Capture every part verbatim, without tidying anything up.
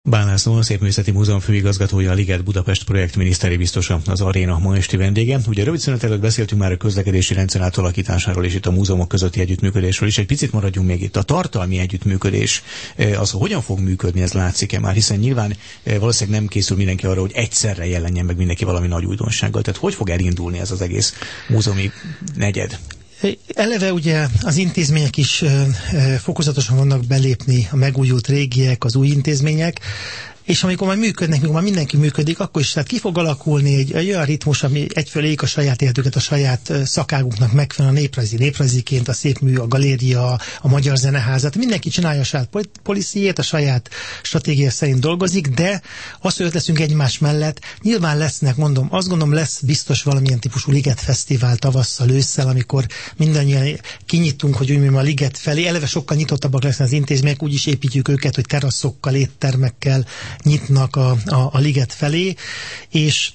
Bálnász Nóra, Szépművészeti Múzeum főigazgatója, a Liget Budapest projektminiszteri biztosa, az aréna ma esti vendége. Ugye rövid szünet előtt beszéltünk már a közlekedési rendszer átalakításáról és itt a múzeumok közötti együttműködésről is. Egy picit maradjunk még itt. A tartalmi együttműködés, az hogyan fog működni, ez látszik-e már? Hiszen nyilván valószínűleg nem készül mindenki arra, hogy egyszerre jelenjen meg mindenki valami nagy újdonsággal. Tehát hogy fog elindulni ez az egész múzeumi negyed? Eleve ugye az intézmények is ö, ö, fokozatosan vannak belépni, a megújult régiek, az új intézmények, és amikor már működnek, amikor már mindenki működik, akkor is tehát ki fog alakulni egy, egy olyan ritmus, ami egyfelől éljük a saját életüket, a saját szakágunknak megfelelően, a néprajzi néprajziként, a Szépmű, a galéria, a Magyar Zeneházat. Mindenki csinálja a saját policyjét, a saját stratégia szerint dolgozik, de az, hogy ott leszünk egymás mellett, nyilván lesznek, mondom, azt gondolom lesz biztos valamilyen típusú Liget Fesztivál tavasszal, ősszel, amikor mindannyian kinyitunk, hogy úgy a Liget felé, eleve sokkal nyitottabbak lesznek az intézmények, úgy is építjük őket, hogy teraszokkal, éttermekkel nyitnak a, a, a Liget felé, és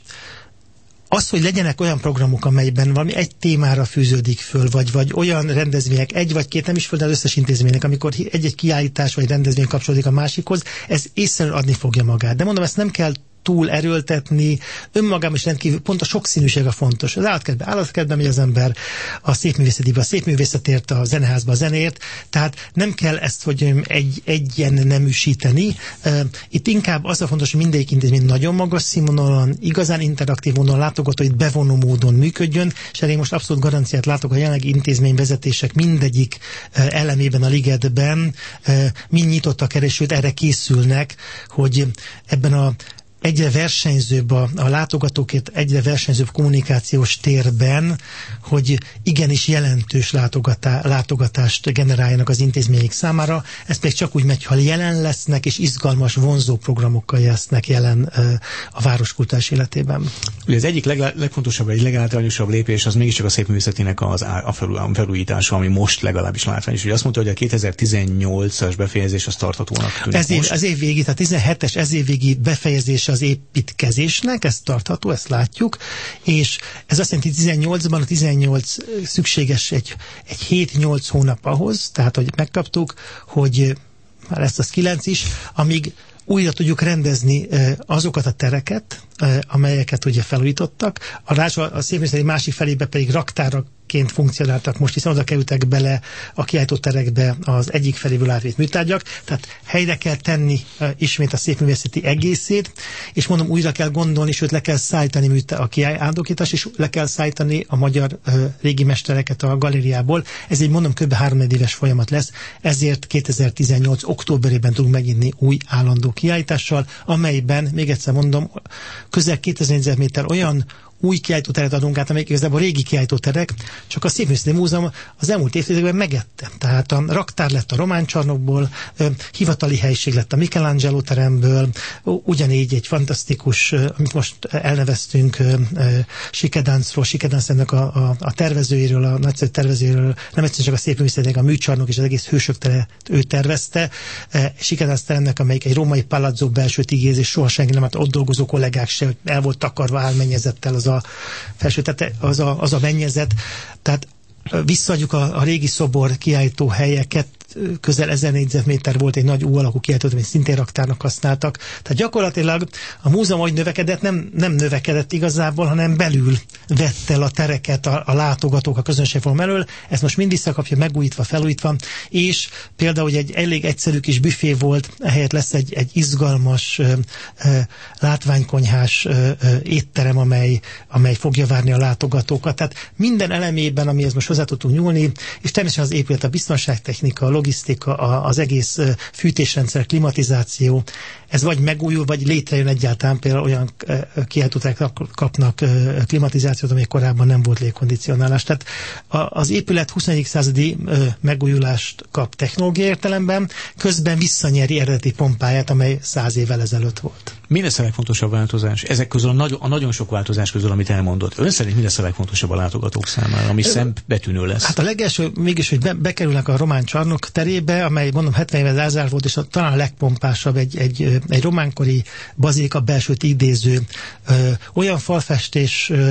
az, hogy legyenek olyan programok, amelyben valami egy témára fűződik föl, vagy, vagy olyan rendezvények, egy vagy két, nem is föl, de az összes intézménynek, amikor egy-egy kiállítás vagy rendezvény kapcsolódik a másikhoz, ez észszerűen adni fogja magát. De mondom, ezt nem kell túl erőltetni, önmagában is rendkívül, pont a sokszínűség a fontos. Az állatkertben állatkertben megy az ember, a szépművészetében a szépművészetért, a zeneházba a zenéért, tehát nem kell ezt, hogy egy, egyen neműsíteni. Itt inkább az a fontos, hogy mindegyik intézmény nagyon magas színvonalon, igazán interaktív módon, látogatóit bevonó módon működjön, és erre most abszolút garanciát látok a jelenlegi intézményvezetések mindegyik elemében a Ligetben, mind nyitottak erre, sőt erre készülnek, hogy ebben a egyre versenyzőbb a, a látogatókért, egyre versenyzőbb kommunikációs térben, hogy igenis jelentős látogatá, látogatást generáljanak az intézmények számára. Ez pedig csak úgy megy, ha jelen lesznek, és izgalmas, vonzó programokkal lesznek jelen uh, a városkultúrás életében. Ugye az egyik leg, legfontosabb, egy legáltalánosabb lépés az mégiscsak a szépművészetének az á, a, felül, a felújítása, ami most legalábbis látványos. Ugye azt mondta, hogy a kétezer-tizennyolcas befejezés az tarthatónak tűnik ez év, az év végi, tehát tizenhetes ez év végi befejezése az építkezésnek, ez tartható, ezt látjuk, és ez azt jelenti, tizennyolcban a tizennyolc szükséges egy, egy hét-nyolc hónap ahhoz, tehát hogy megkaptuk, hogy már lesz az kilenc is, amíg újra tudjuk rendezni azokat a tereket, amelyeket ugye felújítottak. A Rázsa, a szépművészeti másik felébe pedig raktáraként funkcionáltak most, hiszen oda kerültek bele a kiállítóterekbe az egyik feléből átvitt műtárgyak, tehát helyre kell tenni ismét a szépművészeti egészét, és mondom, újra kell gondolni, sőt le kell szállítani műtá- a kiállítókítást, és le kell szállítani a magyar uh, régi mestereket a galériából. Ez egy mondom kb. három éves folyamat lesz, ezért kétezer-tizennyolc októberében tudunk megnyitni új állandó kiállítással, amelyben, még egyszer mondom, közel kétezer négyzetméter olyan új kiállítóteret adunk át, amelyek igazából régi kiállítóterek, csak a Szépművészeti Múzeum az elmúlt évtizedekben megette. Tehát a raktár lett a Román Csarnokból, hivatali helység lett a Michelangelo teremből, ugyanígy egy fantasztikus, amit most elneveztünk, Sikedáncról, Sikedáncnak a, a, a tervezőjéről, a nagyszerű tervezőjéről, nem egyszerűen csak a Szépművészetének a műcsarnok és az egész hősök tere, ő tervezte. Sikedánc teremnek, amelyik egy római palazzo belsőt ígéz, és soha senki nem, hát ott dolgozó kollégák se, hogy el volt takarva álmennyezettel az a felső, tehát az a, az a mennyezet, tehát visszaadjuk a, a régi szobor kiállító helyeket, közel ezer négyzetméter volt egy nagy U alakú kiállító, amit szintén raktárnak használtak. Tehát gyakorlatilag a múzeum, ahogy növekedett, nem, nem növekedett igazából, hanem belül vett el a tereket a, a látogatók a közönségforum elől. Ezt most mind visszakapja, megújítva, felújítva, és például hogy egy elég egyszerű kis büfé volt, ehelyett lesz egy, egy izgalmas, ö, ö, látványkonyhás ö, ö, étterem, amely, amely fogja várni a látogatókat. Tehát minden elemében, amihez most hozzá tudtunk nyúlni, és természetesen az épület, a biztonságtechnika, a logisztika, az egész fűtésrendszer, klimatizáció, ez vagy megújul, vagy létrejön egyáltalán, például olyan kiállítóterek kapnak klimatizációt, amely korábban nem volt légkondicionálás. Tehát az épület huszonegyedik századi megújulást kap technológiai értelemben, közben visszanyeri eredeti pompáját, amely száz évvel ezelőtt volt. Mi lesz a legfontosabb változás? Ezek közül a, nagy, a nagyon sok változás közül, amit elmondott. Ön szerint mi lesz a legfontosabb a látogatók számára, ami szembetűnő lesz? Hát a legelső mégis, hogy be, bekerülnek a Román Csarnok terébe, amely mondom hetven éve lezár volt, és a, talán a legpompásabb egy, egy, egy románkori bazilika belsőt idéző ö, olyan falfestés ö,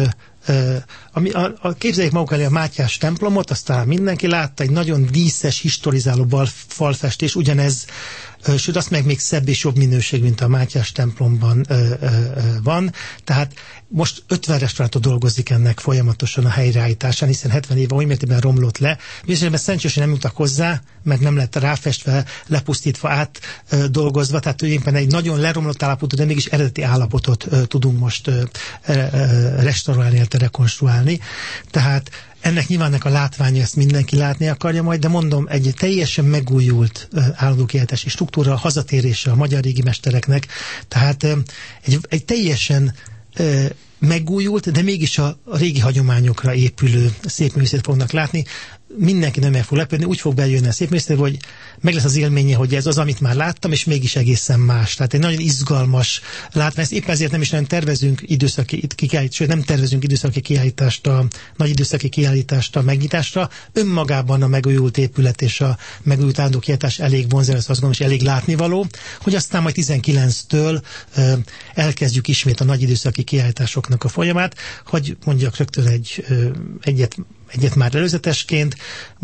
Ami, a, a, képzeljék maguk elé a Mátyás templomot, aztán mindenki látta, egy nagyon díszes, historizáló bal, falfestés, ugyanez, sőt azt meg még szebb és jobb minőség, mint a Mátyás templomban ö, ö, van. Tehát most ötven restaurátor dolgozik ennek folyamatosan a helyreállításán, hiszen hetven éve oly mértékben romlott le. Bizonyos szerencsés, hogy nem jutak hozzá, mert nem lett ráfestve, lepusztítva, átdolgozva, tehát tulajdonképpen egy nagyon leromlott állapotot, de mégis eredeti állapotot ö, tudunk most ö, ö, restaurálni, illetve rekonstruálni. Tehát ennek nyilván a látványa, ezt mindenki látni akarja majd, de mondom, egy teljesen megújult uh, állandó kiállítási struktúra, hazatérése a magyar régi mestereknek, tehát uh, egy, egy teljesen uh, megújult, de mégis a, a régi hagyományokra épülő szépművészetet fognak látni. Mindenki nem el fog lepődni, úgy fog bejönni a szépművészet, hogy meg lesz az élménye, hogy ez az, amit már láttam, és mégis egészen más. Tehát egy nagyon izgalmas látvány. Éppen ezért nem is nagyon tervezünk időszaki kiállítást, sőt nem tervezünk időszaki kiállítást, a nagy időszaki kiállítást a megnyitásra. Önmagában a megújult épület és a megújult állandó kiállítás elég vonzerő, azt gondolom, és elég látnivaló, hogy aztán majd tizenkilenctől ö, elkezdjük ismét a nagy időszaki kiállításoknak a folyamát, hogy mondjak rögtön egy, ö, egyet egyet már előzetesként,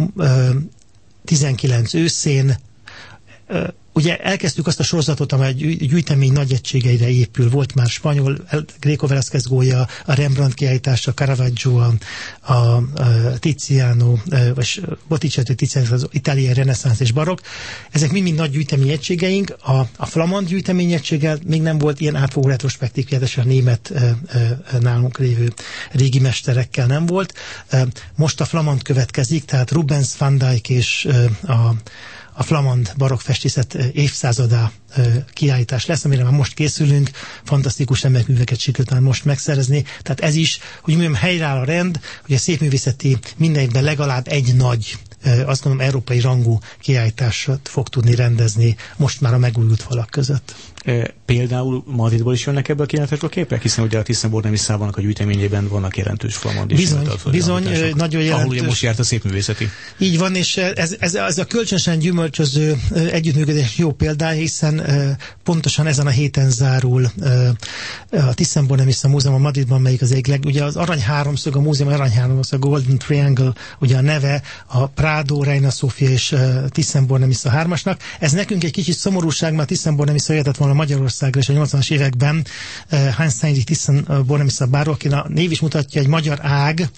tizenkilenc őszén, ugye elkezdtük azt a sorozatot, amely gyűjtemény nagy egységeire épül. Volt már spanyol, Greco Velázquez gólya, a Rembrandt kiállítása, a Caravaggio, a, a, a Tiziano, vagy Botticelli, Tiziano, az itáliai reneszánsz és barokk. Ezek mind-mind nagy gyűjtemény egységeink. A, a flamand gyűjtemény egységgel még nem volt ilyen átfogó retrospektív kiállítás, a német nálunk lévő régi mesterekkel nem volt. Most a flamand következik, tehát Rubens, Van Dyck és a a flamand barokk festészet évszázadá kiállítás lesz, amire már most készülünk, fantasztikus emlékműveket sikerült most megszerezni. Tehát ez is, hogy mondjam, helyreáll a rend, hogy a szépművészeti minden évben legalább egy nagy, azt gondolom, európai rangú kiállításot fog tudni rendezni most már a megújult falak között. E, például Madridból is jönnek ebből a kiállításból képek, hiszen ugye a Thyssen-Bornemisszának a gyűjteményében vannak jelentős flamand is. Bizony, bizony nagyon jelentős. Ahol ugye most járt a szépművészeti. Így van, és ez, ez, ez a kölcsönösen gyümölcsöző együttműködés jó példája, hiszen pontosan ezen a héten zárul a Thyssen-Bornemisza Múzeum a Madridban, melyik az egyik leg, ugye az Arany Háromszög, a múzeum Arany Háromszög, a Golden Triangle, ugye a neve, a Prado, Reina Sofia és Thyssen-Bornemisza hármasnak. Ez nekünk egy kicsit szomorúság, mert a Thyssen-Bornemisza jöhetett volna Magyarországra és a nyolcvanas években Hans Heinrich Thyssen-Bornemisza báró, aki a név is mutatja, egy magyar ág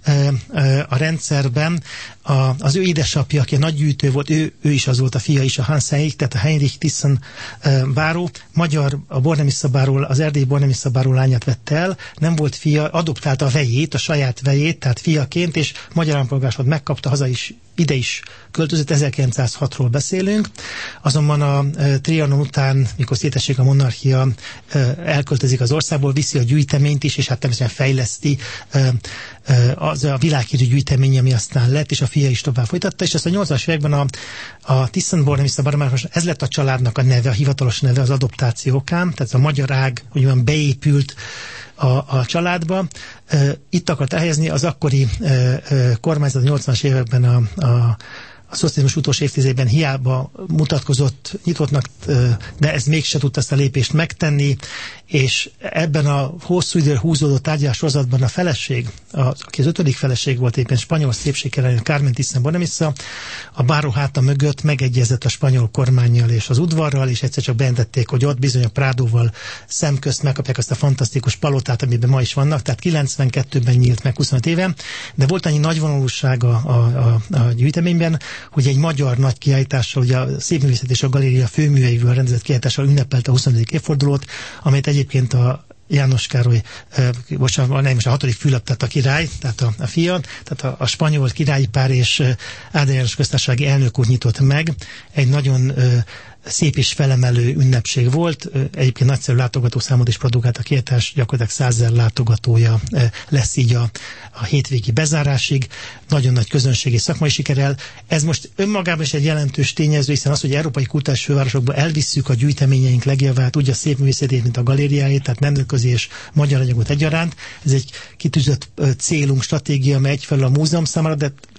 a rendszerben. A, az ő édesapja, aki a nagy gyűjtő volt, ő, ő is az volt, a fia is, a Hans Heinrich, tehát a Heinrich Thyssen báró. Magyar, a Bornemisza báról, az erdélyi Bornemisza báró lányát vette el, nem volt fia, adoptálta a vejét, a saját vejét, tehát fiaként, és magyar állampolgárságot megkapta, haza is, ide is költözött, ezerkilencszázhatról beszélünk. Azonban a e, Trianon után, mikor szétesik a monarchia, e, elköltözik az országból, viszi a gyűjteményt is, és hát természetesen fejleszti e, e, az a világhírű gyűjtemény, ami aztán lett, és a fia is tovább folytatta, és ezt a nyolcvanas években a, a Thyssen-Bornemisza báró, ez lett a családnak a neve, a hivatalos neve az adoptáció okán, tehát a magyar ág úgymond beépült a, a családba. Itt akart elhelyezni az akkori kormányzat a nyolcvanas években a, a a szocializmus utolsó évtizedében hiába mutatkozott nyitottnak, de ez mégse tudta ezt a lépést megtenni, és ebben a hosszú időre húzódó tárgyalássorozatban a feleség, az, aki az ötödik feleség volt éppen spanyol szépségkérelő, Carmen Thyssen-Bornemisza, a báró háta mögött megegyezett a spanyol kormánnyal és az udvarral, és egyszer csak bejelentették, hogy ott bizony a Prádóval szemközt megkapják azt a fantasztikus palotát, amiben ma is vannak, tehát kilencvenkettőben nyílt meg huszonöt éve, de volt annyi nagyvonalúság a, a, a, a gyűjteményben, hogy egy magyar nagy kiállítással, ugye a Szépművészet és a Galéria főműveiből rendezett kiállítással ünnepelte a huszonötödik évfordulót, amelyet egyébként a János Károly, eh, bocsánat, nem is a hatodik Fülöp, tehát a király, tehát a, a fia, tehát a, a spanyol királyi pár és eh, Ádám János köztársasági elnök úr nyitott meg. Egy nagyon eh, szép és felemelő ünnepség volt. Egyébként nagyszerű látogatószámot is produkált a kiállítás, gyakorlatilag százezer látogatója lesz így a, a hétvégi bezárásig. Nagyon nagy közönségi szakmai sikerrel. Ez most önmagában is egy jelentős tényező, hiszen az, hogy európai kultúrás fővárosokba elvisszük a gyűjteményeink legjavát, úgy a szépművészetét, mint a galériáit, tehát nemzetközi és magyar anyagot egyaránt. Ez egy kitűzött célunk, stratégia, amely egyfelől a múzeum számára, de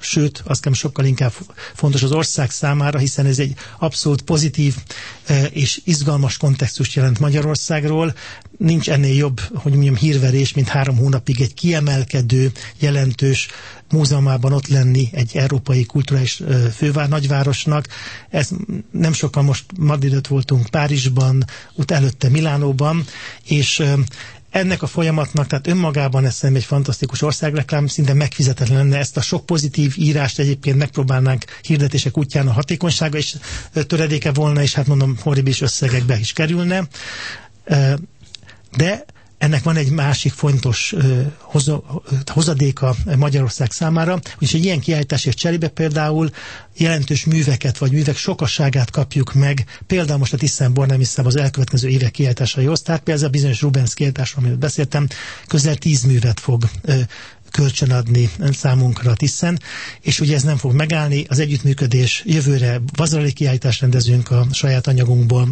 sőt, azt kell sokkal inkább fontos az ország számára, hiszen ez egy abszolút pozitív és izgalmas kontextust jelent Magyarországról. Nincs ennél jobb, hogy mondjam, hírverés, mint három hónapig egy kiemelkedő, jelentős múzeumában ott lenni egy európai kulturális fővár, nagyvárosnak. Ez nem sokan most Madridot voltunk, Párizsban, ut előtte Milánóban, és ennek a folyamatnak, tehát önmagában ez egy fantasztikus országreklám, szinte megfizetetlen lenne. Ezt a sok pozitív írást egyébként megpróbálnánk hirdetések útján, a hatékonysága is töredéke volna, és hát mondom, horribilis összegekbe is kerülne. De ennek van egy másik fontos uh, hozadéka Magyarország számára, és egy ilyen kiállításért cserébe például jelentős műveket, vagy művek sokasságát kapjuk meg, például most a Thyssen-Bornemisza-ban az elkövetkező évek kiállításaihoz, tehát például a bizonyos Rubens kiállításról, amiről beszéltem, közel tíz művet fog uh, kölcsönadni számunkra a Thyssen, és ugye ez nem fog megállni, az együttműködés jövőre Vazarali kiállítást rendezünk a saját anyagunkból,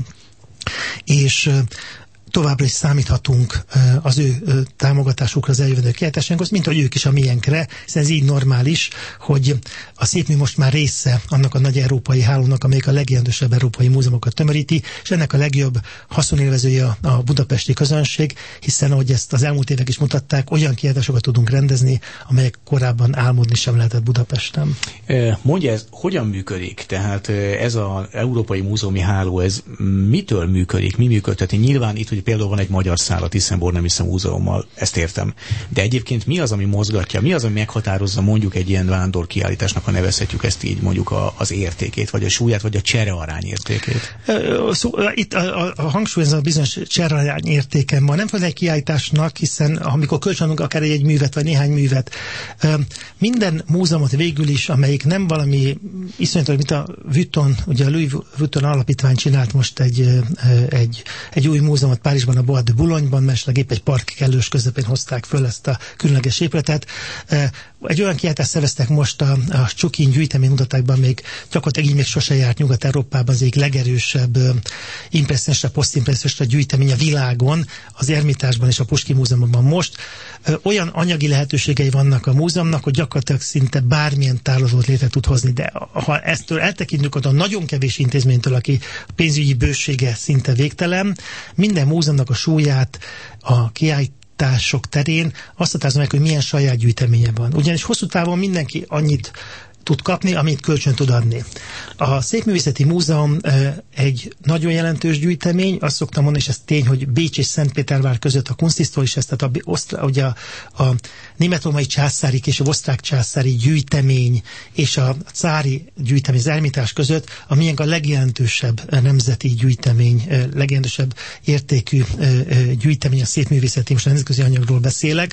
és uh, továbbra is számíthatunk az ő támogatásukra az eljövendő kiállításainkhoz, mint hogy ők is a miénkre, hiszen ez így normális, hogy a Szépmű most már része annak a nagy európai hálónak, amelyik a legjelentősebb európai múzeumokat tömöríti, és ennek a legjobb haszonélvezője a budapesti közönség, hiszen ahogy ezt az elmúlt évek is mutatták, olyan kiállításokat tudunk rendezni, amelyek korábban álmodni sem lehetett Budapesten. Mondja, ez hogyan működik? Tehát ez az európai múzeumi háló, ez mitől működik? Mi működteti? Nyilván itt, hogy például van egy magyar szál a Thyssen-Bornemisza múzeummal, ezt értem. De egyébként mi az, ami mozgatja? Mi az, ami meghatározza mondjuk egy ilyen vándorkiállításnak, ha nevezhetjük ezt így, mondjuk a, az értékét, vagy a súlyát, vagy a cserearány értékét? Szó, itt a, a, a hangsúly ez a bizonyos cserearány értéken van. Nem fel egy kiállításnak, hiszen amikor kölcsönadunk akár egy művet, vagy néhány művet, minden múzeumot végül is, amelyik nem valami iszonyatos, mint a Vuitton, ugye a Louis Vuitton alapítvány csinált most egy, egy, egy új múzeumot Párizsban, a Bois de Boulogne-ban, mert épp egy park kellős közepén hozták föl ezt a különleges épületet. Egy olyan kiállítást szerveztek most a, a Csukin gyűjteménymutatásban, még gyakorlatilag így még sose járt Nyugat-Európában az egyik legerősebb impresszionista, posztimpresszionista gyűjtemény a világon, az Ermitásban és a Pushkin Múzeumban most. Olyan anyagi lehetőségei vannak a múzeumnak, hogy gyakorlatilag szinte bármilyen tárolót létre tud hozni, de ha eztől eltekintünk a nagyon kevés intézménytől, aki pénzügyi bősége szinte végtelen, minden múzeumnak a súlyát a kiállítások terén azt határozza meg, hogy milyen saját gyűjteménye van. Ugyanis hosszú távon mindenki annyit tud kapni, amit kölcsön tud adni. A Szépművészeti Múzeum egy nagyon jelentős gyűjtemény, azt szoktam mondani, és ez tény, hogy Bécs és Szentpétervár között a Kunsthistorisches, ezt, tehát a, osztrá, ugye a, a német-római császári és a osztrák császári gyűjtemény és a cári gyűjtemény, az Ermitás között, a miénk a legjelentősebb nemzeti gyűjtemény, legjelentősebb értékű gyűjtemény a szépművészeti, most a nemzetközi anyagról beszélek.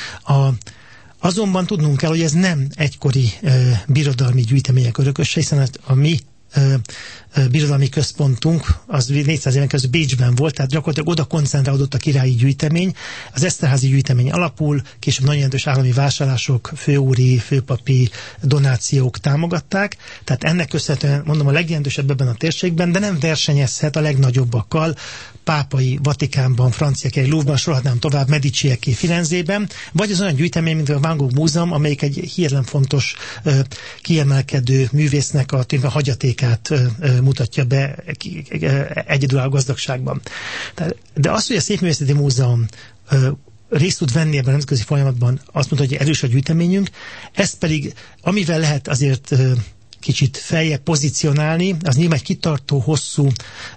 A Azonban tudnunk kell, hogy ez nem egykori uh, birodalmi gyűjtemények örököse, hiszen a, a mi uh, uh, birodalmi központunk az négyszáz éven közül Bécsben volt, tehát gyakorlatilag oda koncentrálódott a királyi gyűjtemény. Az Eszterházy gyűjtemény alapul, később nagyon jelentős állami vásárlások, főúri, főpapi donációk támogatták, tehát ennek köszönhetően mondom a legjelentősebb ebben a térségben, de nem versenyezhet a legnagyobbakkal, pápai Vatikánban, franciakai Louvre-ban, sorolhatnám tovább, Medicieké Firenzében, vagy az olyan gyűjtemény, mint a Van Gogh Múzeum, amelyik egy hihetetlen fontos uh, kiemelkedő művésznek a, a hagyatékát uh, mutatja be uh, egyedülálló gazdagságban. Tehát, de az, hogy a Szépművészeti Múzeum uh, részt tud venni ebben a nemzetközi folyamatban, azt mondta, hogy erős a gyűjteményünk, ezt pedig, amivel lehet azért uh, kicsit feljebb pozícionálni, az nyilván egy kitartó, hosszú,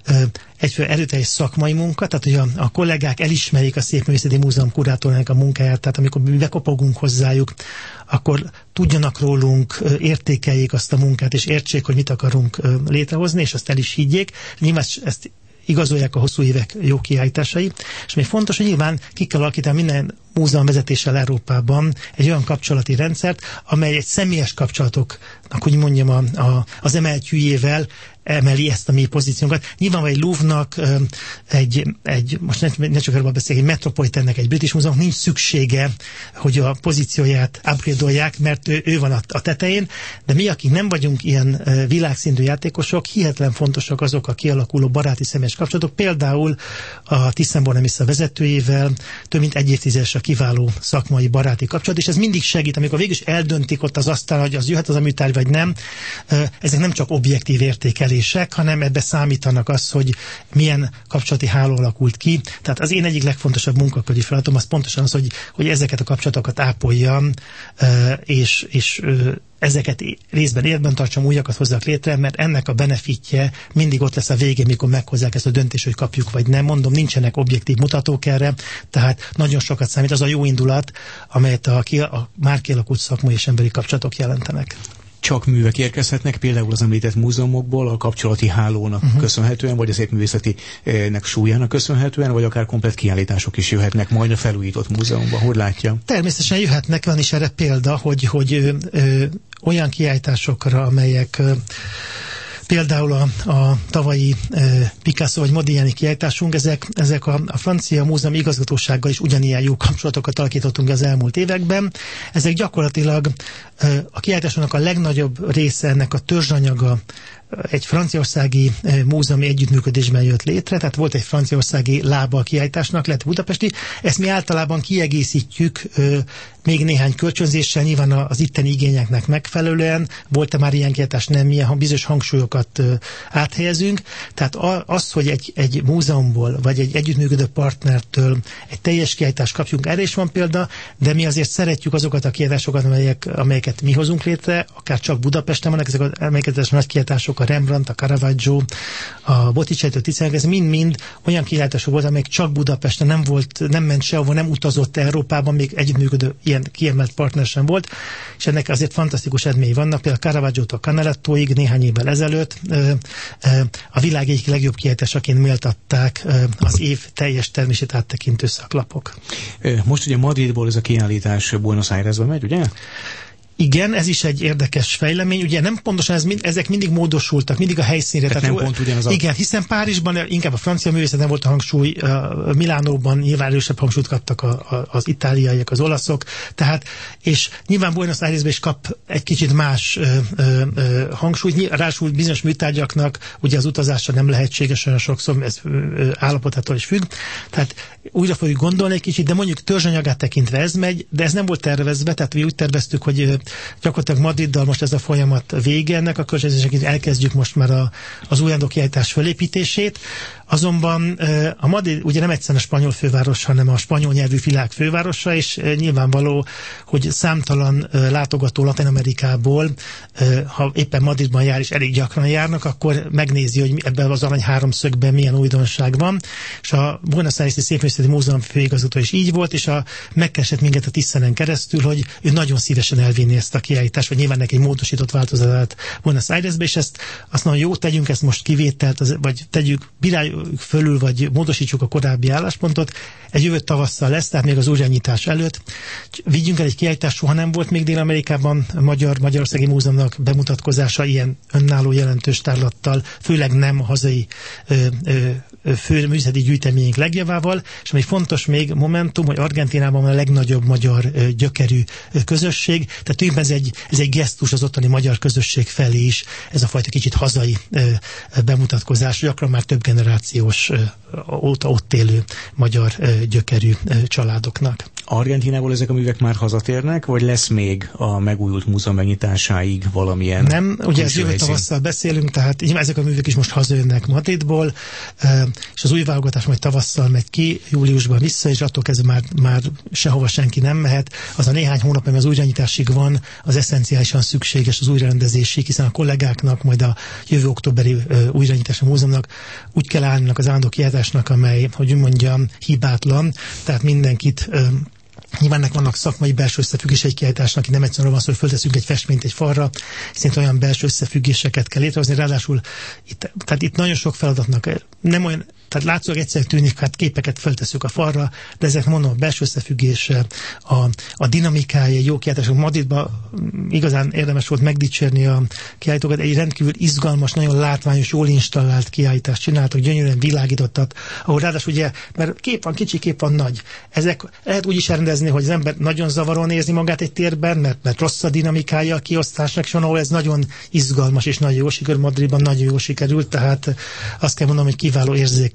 egyfőle erőteljes szakmai munka, tehát hogy a, a kollégák elismerik a Szépművészeti Múzeum kurátorának a munkáját, tehát amikor mi bekopogunk hozzájuk, akkor tudjanak rólunk, értékeljék azt a munkát, és értsék, hogy mit akarunk létrehozni, és azt el is higgyék. Nyilván ezt igazolják a hosszú évek jó kiállításai, és még fontos, hogy nyilván ki kell alakítani minden múzeum vezetéssel Európában egy olyan kapcsolati rendszert, amely egy személyes kapcsolatoknak, úgy mondjam, a, a, az emeltyűjével emeli ezt a mi pozíciónkat. Nyilván egy Louvre-nak, egy, egy, most ne, ne csak arról beszélek, egy Metropolitannek, egy British Múzeumnak nincs szüksége, hogy a pozícióját upgrade-olják, mert ő, ő van a, a tetején, de mi, akik nem vagyunk ilyen világszintű játékosok, hihetetlen fontosak azok a kialakuló baráti személyes kapcsolatok, például a Thyssen-Bornemisza vezetőjével több mint egy évtizedes a kiváló szakmai baráti kapcsolat, és ez mindig segít, amikor végül is eldöntik ott az asztal, hogy az jöhet az a műtárgy, vagy nem. Ezek nem csak objektív értékelések, hanem ebbe számítanak az, hogy milyen kapcsolati háló alakult ki. Tehát az én egyik legfontosabb munkaköri feladatom az pontosan az, hogy, hogy ezeket a kapcsolatokat ápoljam, és, és ezeket részben életben tartsam, újakat hozzak létre, mert ennek a benefitje mindig ott lesz a végén, mikor meghozzák ezt a döntést, hogy kapjuk vagy nem. Mondom, nincsenek objektív mutatók erre, tehát nagyon sokat számít az a jó indulat, amelyet a, a már kialakult szakmai és emberi kapcsolatok jelentenek. Csak művek érkezhetnek, például az említett múzeumokból, a kapcsolati hálónak uh-huh. köszönhetően, vagy a szépművészetinek súlyának köszönhetően, vagy akár komplett kiállítások is jöhetnek majd a felújított múzeumban. Hogy látja? Természetesen jöhetnek, van is erre példa, hogy, hogy ö, ö, olyan kiállításokra, amelyek ö, például a, a tavalyi e, Picasso vagy Modigliani kiállításunk, ezek, ezek a, a francia múzeum igazgatósággal is ugyanilyen jó kapcsolatokat alakítottunk az elmúlt években. Ezek gyakorlatilag e, a kiállításnak a legnagyobb része, ennek a törzsanyaga egy franciaországi múzeumi együttműködésben jött létre, tehát volt egy franciaországi lába a kiállításnak, lett budapesti. Ezt mi általában kiegészítjük még néhány kölcsönzéssel, nyilván az itteni igényeknek megfelelően. Volt-e már ilyen kiállítás? Nem, ilyen bizonyos hangsúlyokat áthelyezünk. Tehát az, hogy egy, egy múzeumból, vagy egy együttműködő partnertől egy teljes kiállítást kapjunk, erre is van példa, de mi azért szeretjük azokat a kiállításokat, amelyek, amelyeket mi hozunk létre, akár csak Budapesten vannak, ezek az emlékezetes nagy kiállítások, a Rembrandt, a Caravaggio, a Botticelli, Tiziano, ez mind-mind olyan kiállítások volt, amelyek csak Budapesten nem volt, nem ment sehova, nem utazott Európában, még együttműködő ilyen kiemelt partner sem volt, és ennek azért fantasztikus eredményei vannak, például Caravaggio-tól Canalettóig néhány évvel ezelőtt a világ egyik legjobb kiállításaként méltatták az év teljes termését áttekintő szaklapok. Most ugye Madridból ez a kiállítás Buenos Airesbe megy, ugye? Igen, ez is egy érdekes fejlemény. Ugye nem pontosan, ez mind, ezek mindig módosultak, mindig a helyszínre. Tehát tehát nem pont ugyanaz a... Igen, hiszen Párizsban inkább a francia művészeten volt a hangsúly, a Milánóban nyilván erősebb hangsúlyt kaptak a, a, az itáliaiak, az olaszok, tehát, és nyilván Buenos Airesben is kap egy kicsit más ö, ö, ö, hangsúlyt, ráadásul bizonyos műtárgyaknak ugye az utazásra nem lehetséges, olyan sokszor ez ö, ö, állapotától is függ, tehát újra fogjuk gondolni egy kicsit, de mondjuk törzsanyagát tekintve ez megy, de ez nem volt tervezve, tehát mi úgy terveztük, hogy gyakorlatilag Madriddal most ez a folyamat vége ennek a kölcsönzéseként, elkezdjük most már a, az újlandó kiállítás fölépítését. Azonban a Madrid ugye nem egyszerűen a spanyol főváros, hanem a spanyol nyelvű világ fővárosa, és nyilvánvaló, hogy számtalan látogató Latin-Amerikából, ha éppen Madridban jár, és elég gyakran járnak, akkor megnézi, hogy ebben az arany háromszögben milyen újdonság van. És a Buenos Aires Szépművészeti Múzeum főigazgató is így volt, és a, megkeresett minket a Tisztenen keresztül, hogy ő nagyon szívesen elvinni ezt a kiállítást, vagy nyilván neki egy módosított változatát Buenos Airesbe, és ezt azt mondom, jó, tegyünk ezt most kivételt, vagy tegyük, bíráljuk fölül, vagy módosítsuk a korábbi álláspontot. Egy jövő tavasszal lesz, tehát még az újranyitás előtt. Vigyünk el egy kiállítást, soha nem volt még Dél-Amerikában a Magyar Magyarországi Múzeumnak bemutatkozása ilyen önálló jelentős tárlattal, főleg nem a hazai ö, ö, fő művészeti gyűjteményünk legjavával, és ami fontos még momentum, hogy Argentínában van a legnagyobb magyar ö, gyökerű ö, közösség, tehát tulajdonképpen ez egy, ez egy gesztus az ottani magyar közösség felé is, ez a fajta kicsit hazai ö, ö, bemutatkozás, gyakran már több generációs ö, óta ott élő magyar ö, gyökerű ö, családoknak. Argentínából ezek a művek már hazatérnek, vagy lesz még a megújult múzeum megnyitásáig valamilyen? Nem, ugye ez jövő tavasszal beszélünk, tehát ezek a művek is most hazajönnek Madridból, és az új válogatás majd tavasszal megy ki, júliusban vissza, és attól kezdve már, már sehova senki nem mehet. Az a néhány hónap, ami az újranyitásig van, az eszenciálisan szükséges az újrarendezésig, hiszen a kollégáknak, majd a jövő októberi újranyitás a múzeumnak úgy kell állninak az állandó kiállításnak, amely, hogy úgy mondjam, hibátlan, tehát mindenkit nyilván ennek vannak szakmai belső összefüggés egy kiállításnak, nem egyszerűen van szó, hogy fölteszünk egy festményt egy falra, hiszen olyan belső összefüggéseket kell létrehozni, ráadásul itt, tehát itt nagyon sok feladatnak nem olyan, tehát látszólag egyszerűen tűnik, hát képeket föltesszük a falra, de ezek mondom a belső összefüggése, a, a dinamikája, egy jó kiállítások. Madridban igazán érdemes volt megdicsérni a kiállítókat, egy rendkívül izgalmas, nagyon látványos, jól installált kiállítást csináltak, gyönyörűen világítottat, ahol ráadásul ugye, mert kép van, kicsi kép van nagy. Ezek lehet úgy is rendezni, hogy az ember nagyon zavaron érzi magát egy térben, mert, mert rossz a dinamikája a kiosztásnak, és van, ahol ez nagyon izgalmas és nagyon jó sikerült, Madridban nagyon jó sikerült, tehát azt kell mondanom, hogy kiváló érzék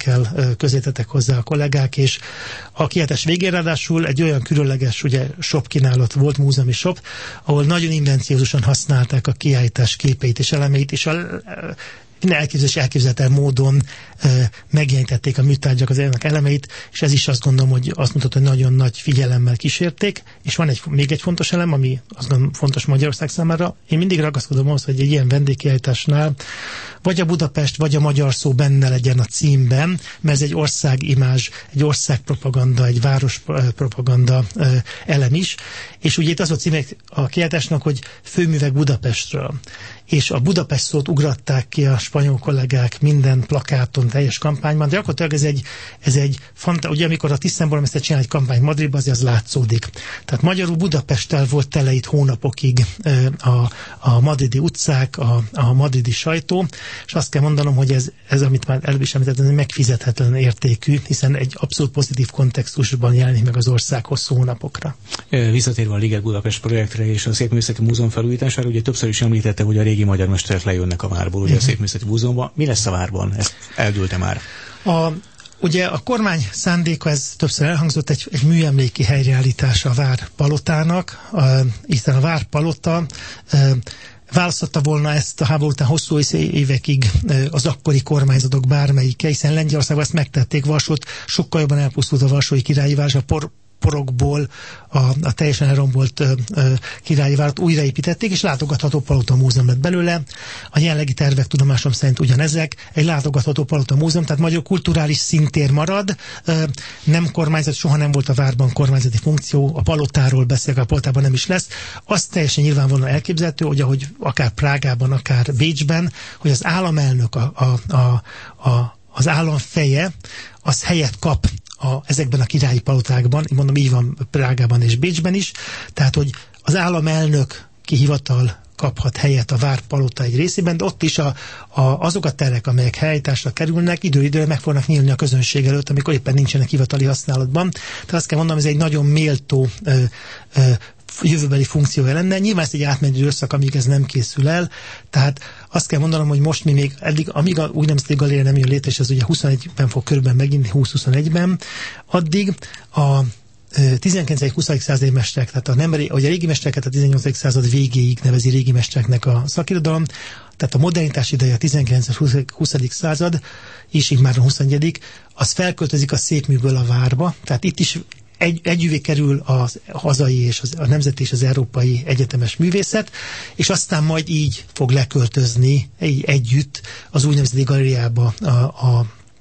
lélekkel közétetek hozzá a kollégák, és a kiáltás végén ráadásul egy olyan különleges, ugye shop kínálat volt, múzeumi shop, ahol nagyon invenciózusan használták a kiállítás képeit és elemeit, és a elképzelés elképzelhető módon e, megjelentették a műtárgyak az ennek elemeit, és ez is azt gondolom, hogy azt mutat, hogy nagyon nagy figyelemmel kísérték, és van egy, még egy fontos elem, ami azt gondolom fontos Magyarország számára. Én mindig ragaszkodom ahhoz, hogy egy ilyen vendégkiállításnál vagy a Budapest, vagy a magyar szó benne legyen a címben, mert ez egy országimázs, egy országpropaganda, egy várospropaganda e, elem is, és ugye itt az a címek a kiállításnak, hogy főművek Budapestről, és a Budapest szót ugratták ki a spanyol kollégák minden plakáton, teljes kampányban, de gyakorlatilag ez egy, ez egy fanta, ugye amikor a tisztánborgmester csinál egy kampányt Madridban, az, az látszódik. Tehát magyarul Budapesttel volt tele itt hónapokig a, a madridi utcák, a, a madridi sajtó, és azt kell mondanom, hogy ez, ez amit már előbb is említettem, megfizethetlen értékű, hiszen egy abszolút pozitív kontextusban jelenik meg az ország hosszú hónapokra. Visszatérve a Liget Budapest projektre és a Szépművészeti Múzeum felújítására, ugye többször is említette, hogy a régi magyar mesterek lejönnek a várból, ugye uh-huh. a Szépművészeti Múzeumban. Mi lesz a várban? Ez eldőlte már. A, ugye a kormány szándéka, ez többször elhangzott, egy, egy műemléki helyreállítása a Várpalotának, hiszen a Várpalota e, választotta volna ezt a háború után hosszú évekig az akkori kormányzatok bármelyike, hiszen Lengyelországban ezt megtették, Varsót sokkal jobban elpusztult a varsói királyi város, a por porokból a, a teljesen elrombolt ö, ö, királyi várat újraépítették, és látogatható palota múzeum lett belőle. A jelenlegi tervek tudomásom szerint ugyanezek, egy látogatható palota múzeum, tehát magyar kulturális szintér marad, ö, nem kormányzat, soha nem volt a várban kormányzati funkció, a palotáról beszélek, a palotában nem is lesz. Az teljesen nyilvánvalóan elképzelhető, hogy ahogy akár Prágában, akár Bécsben, hogy az államelnök, a, a, a, a, az állam feje, az helyet kap A, ezekben a királyi palotákban, én mondom, így van Prágában és Bécsben is, tehát, hogy az államelnök kihivatal kaphat helyet a Várpalota egy részében, de ott is a, a, azok a terek, amelyek helytársra kerülnek, idő-időre meg fognak nyílni a közönség előtt, amikor éppen nincsenek hivatali használatban. Tehát azt kell mondanom, ez egy nagyon méltó ö, ö, jövőbeli funkciója lenne. Nyilván ez egy átmeneti időszak, amíg ez nem készül el, tehát azt kell mondanom, hogy most mi még eddig, amíg a úgynevezett galéria nem jön létre, és ez ugye huszonegyben fog körülbelül megint, húsz-huszonegyben, addig a tizenkilencedik huszadik századi mesterek, tehát a, nem, a régi mestereket a tizennyolcadik század végéig nevezi régi mestereknek a szakirodalom, tehát a modernitás ideje a tizenkilencedik huszadik század, és így már a huszonegyedik az felköltözik a szépműből a várba, tehát itt is Egy, együvé kerül a hazai és az, a nemzeti és az európai egyetemes művészet, és aztán majd így fog leköltözni egy, együtt az új nemzeti galériába, a, a,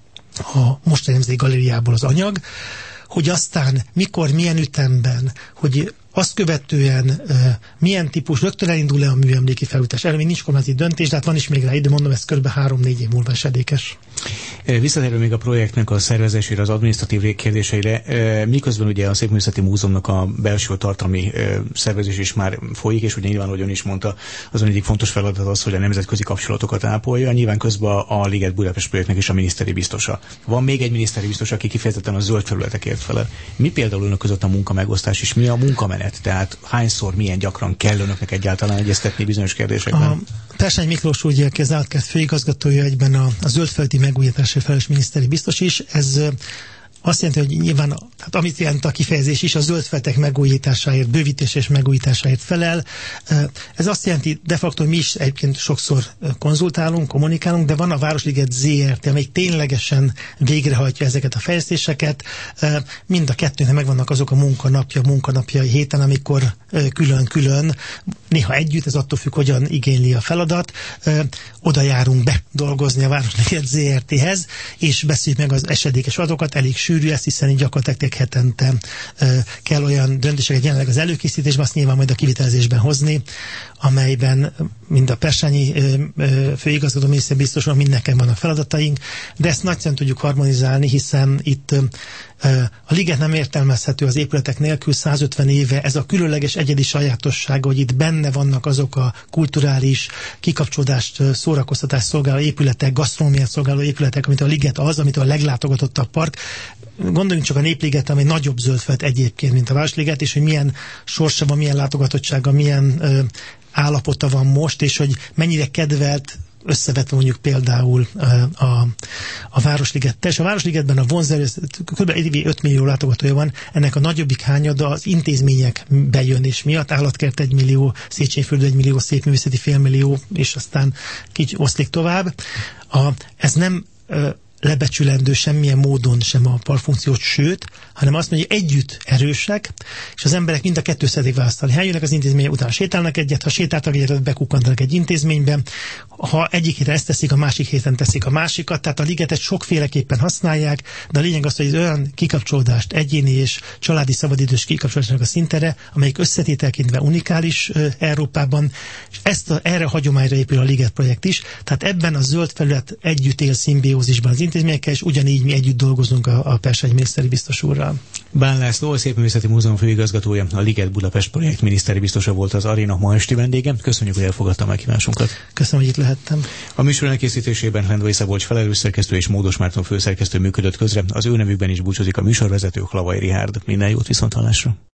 a mostani nemzeti galériából az anyag, hogy aztán mikor, milyen ütemben, hogy azt követően uh, milyen típus, rögtön elindul-e a műemléki felújítás. Erre még nincs kormányzati döntés, de hát van is még rá idő, mondom, ez kb. három-négy év múlva esedékes. Visszatérve még a projektnek a szervezésére, az adminisztratív kérdéseire, miközben ugye a Szépművészeti Múzeumnak a belső tartalmi szervezés is már folyik, és ugye nyilván, ahogy ön is mondta, azon egyik fontos feladat az, hogy a nemzetközi kapcsolatokat ápolja, nyilván közben a Liget Budapest projektnek is a miniszteri biztosa. Van még egy miniszteri biztos, aki kifejezetten a zöld felületekért felel. Mi például önök között a munkamegosztás, és mi a munkamenet? Tehát hányszor, milyen gyakran kell önöknek egyáltalán egyeztetni bizonyos kérdésekben? A Persányi Miklós, ugye, aki az átkert főigazgatója, egyben a, a zöldfelületi megújításra felelős miniszteri biztos is. Ez azt jelenti, hogy nyilván, hát amit jelent a kifejezés is, a zöldfelületek megújításáért, bővítés és megújításáért felel. Ez azt jelenti, de facto mi is egyébként sokszor konzultálunk, kommunikálunk, de van a Városliget zé er té, amely ténylegesen végrehajtja ezeket a fejlesztéseket. Mind a kettőnek megvannak azok a munkanapja, munkanapjai héten, amikor külön-külön, néha együtt, ez attól függ, hogyan igényli a feladat, oda járunk be dolgozni a Városliget zé er té-hez, és beszéljük meg az esedékes adatokat, elég sűrű ezt, hiszen így gyakorlatilag hetente kell olyan döntéseket jelenleg az előkészítésben, azt nyilván majd a kivitelezésben hozni, amelyben mind a Persányi főigazgató miniszter biztosan, mind nekem vannak feladataink, de ezt nagyszerűen tudjuk harmonizálni, hiszen itt a liget nem értelmezhető az épületek nélkül, százötven éve, ez a különleges egyedi sajátossága, hogy itt benne vannak azok a kulturális kikapcsolódást, szórakoztatást szolgáló épületek, gasztronómiát szolgáló épületek, amit a liget az, amit a leglátogatottabb park. Gondoljunk csak a Népliget, amely nagyobb zöldfelület egyébként, mint a Városliget, és hogy milyen sorsa van, milyen látogatottsága, milyen ö, állapota van most, és hogy mennyire kedvelt összevetve mondjuk például a, a, a Városligettel, és a Városligetben a vonzerő kb. öt millió látogatója van, ennek a nagyobbik hányada az intézmények bejönés miatt, Állatkert egy millió, Széchenyi-Fürdő egy millió, Szépművészeti félmillió, és aztán kicsit oszlik tovább. A, ez nem lebecsülendő semmilyen módon sem a parkfunkciót, sőt, hanem azt mondja, hogy együtt erősek, és az emberek mind a kettő szeretik választani. Ha eljönnek az intézménye, utána sétálnak egyet, ha sétáltak egyet, bekukkantanak egy intézményben, ha egyik héten ezt teszik, a másik héten teszik a másikat, tehát a ligetet sokféleképpen használják, de a lényeg az, hogy olyan kikapcsolódást, egyéni és családi szabadidős kikapcsolódásnak a szintere, amelyik összetételkintve unikális uh, Európában, és ezt a, erre a hagyományra épül a Liget projekt is, tehát ebben a zöld felület együtt él szimbiózisban az intézményekkel, és ugyanígy mi együtt dolgozunk a, a persegyminiszteri biztos úrral. Bán László, a Szépművészeti Múzeum főigazgatója, a Liget Budapest projekt miniszteri biztosa volt az Aréna ma esti vendége. Köszönjük, hogy elfogadta a meghívásunkat. Köszönöm, hogy itt lehettem. A műsor elkészítésében Lendvai Szabolcs felelős szerkesztő és Módos Márton főszerkesztő működött közre. Az ő nevükben is búcsúzik a műsorvezető, Lavai Richárd. Minden jót, viszonthallásra.